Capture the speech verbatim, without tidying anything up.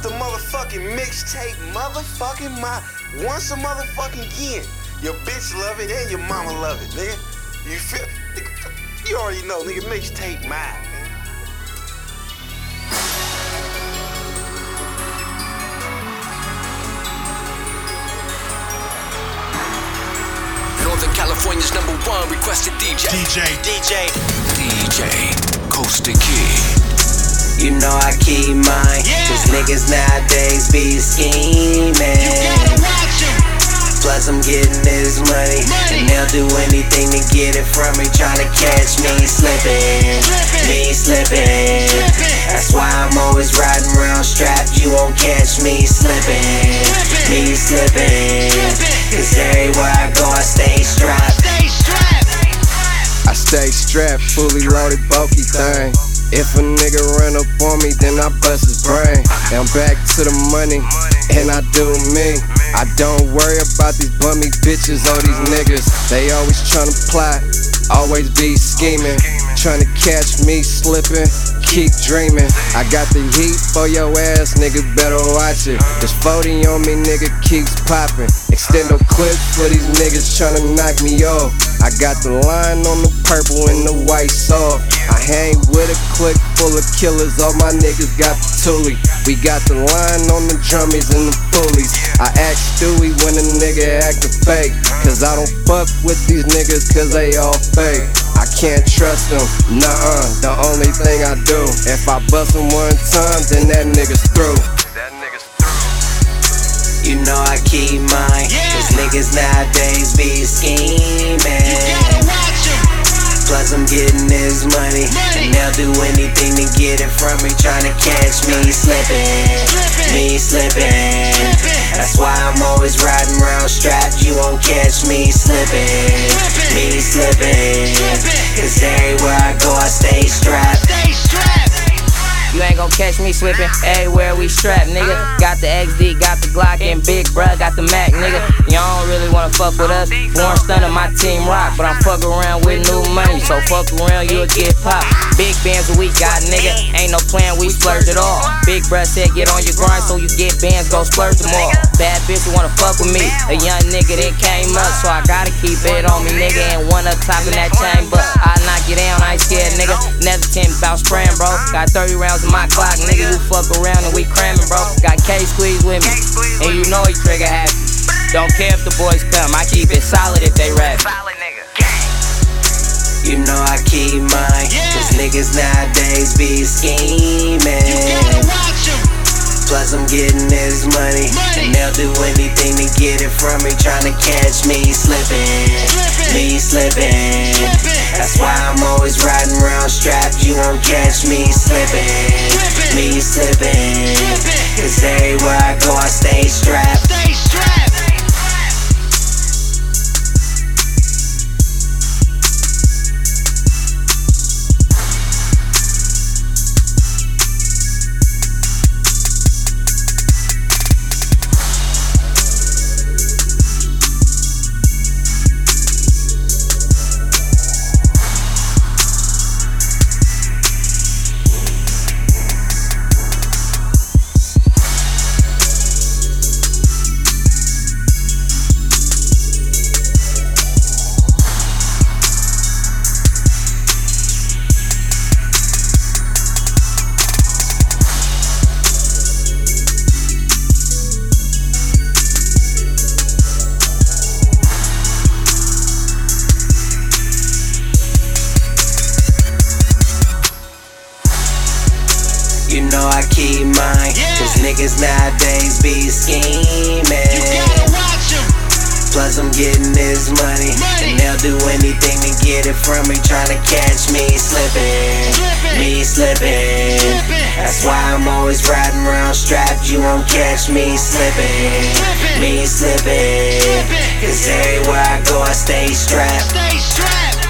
the motherfucking mixtape, motherfucking my once a motherfucking again. Your bitch love it and your mama love it, nigga. You feel? Nigga, you already know, nigga. Mixtape mine, man. Northern California's number one requested D J. D J. D J. D J. Costa Kid. You know I keep mine, yeah. Cause niggas nowadays be scheming. You gotta watch 'em. Plus I'm getting this money, money, and they'll do anything to get it from me. Tryna catch me slipping, slippin'. me slipping. Slippin'. That's why I'm always riding around strapped. You won't catch me slipping, slippin'. me slipping. Slippin'. Cause everywhere I go I stay strapped. Stay strapped. I stay strapped, fully loaded, bulky thing. If a nigga run up on me, then I bust his brain. Now I'm back to the money, and I do me. I don't worry about these bummy bitches or these niggas. They always tryna plot, always be scheming. Tryna catch me slipping, keep dreaming. I got the heat for your ass, nigga, better watch it. This forty on me, nigga, keeps popping. Extendo clips for these niggas tryna knock me off. I got the line on the purple and the white soft. I hang with a clique full of killers, all my niggas got the toolie. We got the line on the drummies and the foolies. I act Stewie when a nigga actin' fake, cause I don't fuck with these niggas cause they all fake. I can't trust them, nuh-uh, the only thing I do, if I bust them one time, then that nigga's through. That nigga's through. You know I keep mine, yeah. Cause niggas nowadays be scheming. You gotta watch 'em. Plus I'm getting this money, money, and they'll do anything to get it from me. Tryna catch me slipping, slippin'. me slipping. Slippin'. That's why I'm always riding around strapped. You won't catch me slipping, slippin'. me slipping. Slippin'. Cause everywhere I go I stay strapped. Stay strapped. You ain't gon' catch me slippin', everywhere we strapped, nigga. Got the X D, got the Glock, and Big Bruh got the Mac, nigga. Y'all don't really wanna fuck with us. Born stunner, my team rock, but I'm fuck around with new money, so fuck around, you'll get popped. Big bands we got, nigga. Ain't no plan, we splurge it all. Big Bruh said get on your grind, so you get bands, go splurge them all. Bad bitch who wanna fuck with me, a young nigga that came up, so I gotta keep it on me, nigga. And one up top in that chain, but I knock you down, I ain't scared, nigga. Never ten bout spraying, bro. Got thirty rounds in my clock, nigga. You fuck around and we cramming, bro. Got K squeeze with me, and you know he trigger happy. Don't care if the boys come, I keep it solid if they rap. You know I keep mine, yeah. Cause niggas nowadays be scheming. You gotta watch 'em. Plus I'm getting this money, money, and they'll do anything to get it from me. Tryna catch me slipping, slippin'. me slipping. Slippin'. That's why I'm always riding around strapped. You won't catch me slipping, slippin'. me slipping. Slippin'. Cause everywhere I go I stay strapped. Stay strapped. You know I keep mine, yeah. Cause niggas nowadays be scheming. You gotta watch 'em. Plus I'm getting this money, money, and they'll do anything to get it from me. Tryna catch me slipping, slippin'. me slipping. Slippin'. That's why I'm always riding around strapped. You won't catch me slipping, slippin'. me slipping. Slippin'. Cause everywhere I go I stay strapped. Stay strapped.